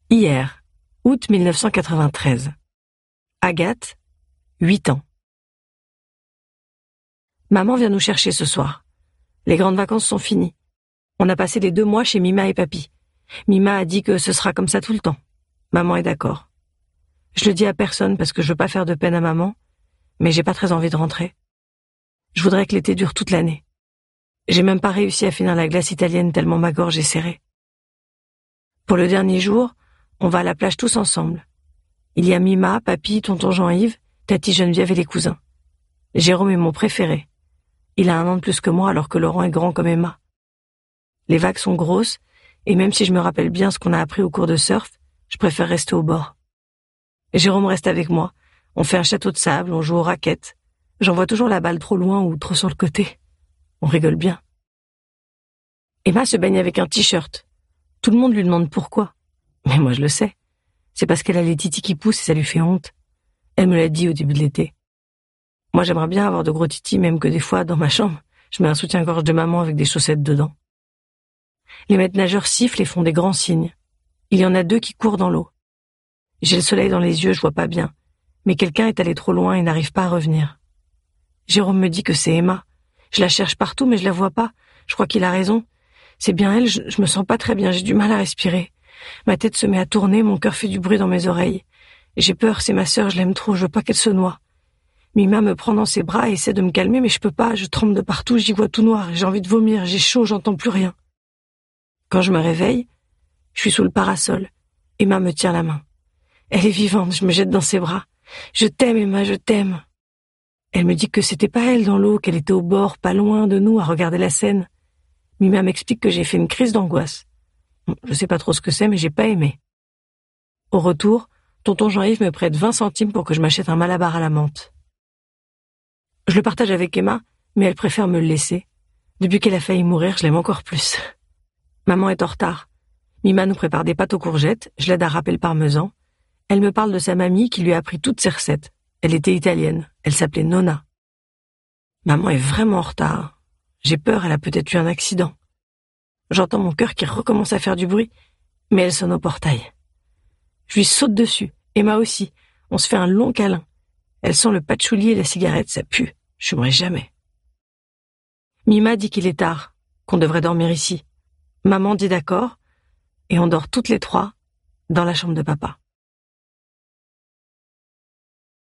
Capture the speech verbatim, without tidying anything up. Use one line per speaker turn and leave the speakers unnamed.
Hier, août mille neuf cent quatre-vingt-treize. Agathe, huit ans. Maman vient nous chercher ce soir. Les grandes vacances sont finies. On a passé les deux mois chez Mima et Papy. Mima a dit que ce sera comme ça tout le temps. Maman est d'accord. Je le dis à personne parce que je veux pas faire de peine à maman, mais j'ai pas très envie de rentrer. Je voudrais que l'été dure toute l'année. J'ai même pas réussi à finir la glace italienne tellement ma gorge est serrée. Pour le dernier jour, on va à la plage tous ensemble. Il y a Mima, Papy, tonton Jean-Yves, Tati Geneviève et les cousins. Jérôme est mon préféré. Il a un an de plus que moi alors que Laurent est grand comme Emma. Les vagues sont grosses et même si je me rappelle bien ce qu'on a appris au cours de surf, je préfère rester au bord. Jérôme reste avec moi. On fait un château de sable, on joue aux raquettes. J'envoie toujours la balle trop loin ou trop sur le côté. On rigole bien. Emma se baigne avec un t-shirt. Tout le monde lui demande pourquoi. Mais moi je le sais. C'est parce qu'elle a les titis qui poussent et ça lui fait honte. Elle me l'a dit au début de l'été. Moi j'aimerais bien avoir de gros titis, même que des fois, dans ma chambre, je mets un soutien-gorge de maman avec des chaussettes dedans. Les maîtres nageurs sifflent et font des grands signes. Il y en a deux qui courent dans l'eau. J'ai le soleil dans les yeux, je vois pas bien. Mais quelqu'un est allé trop loin et n'arrive pas à revenir. Jérôme me dit que c'est Emma. Je la cherche partout, mais je la vois pas. Je crois qu'il a raison. C'est bien elle, je, je me sens pas très bien, j'ai du mal à respirer. Ma tête se met à tourner, mon cœur fait du bruit dans mes oreilles. J'ai peur, c'est ma sœur, je l'aime trop, je veux pas qu'elle se noie. Mima me prend dans ses bras et essaie de me calmer, mais je peux pas, je tremble de partout, j'y vois tout noir, j'ai envie de vomir, j'ai chaud, j'entends plus rien. Quand je me réveille, je suis sous le parasol. Emma me tient la main. Elle est vivante, je me jette dans ses bras. Je t'aime, Emma, je t'aime. Elle me dit que c'était pas elle dans l'eau, qu'elle était au bord, pas loin de nous, à regarder la scène. Mima m'explique que j'ai fait une crise d'angoisse. Je sais pas trop ce que c'est, mais j'ai pas aimé. Au retour, tonton Jean-Yves me prête vingt centimes pour que je m'achète un malabar à la menthe. Je le partage avec Emma, mais elle préfère me le laisser. Depuis qu'elle a failli mourir, je l'aime encore plus. Maman est en retard. Mima nous prépare des pâtes aux courgettes, je l'aide à râper le parmesan. Elle me parle de sa mamie qui lui a appris toutes ses recettes. Elle était italienne, elle s'appelait Nonna. Maman est vraiment en retard. J'ai peur, elle a peut-être eu un accident. J'entends mon cœur qui recommence à faire du bruit, mais elle sonne au portail. Je lui saute dessus, Emma aussi. On se fait un long câlin. Elle sent le patchouli et la cigarette, ça pue. Je fumerai jamais. Mima dit qu'il est tard, qu'on devrait dormir ici. Maman dit d'accord, et on dort toutes les trois dans la chambre de papa.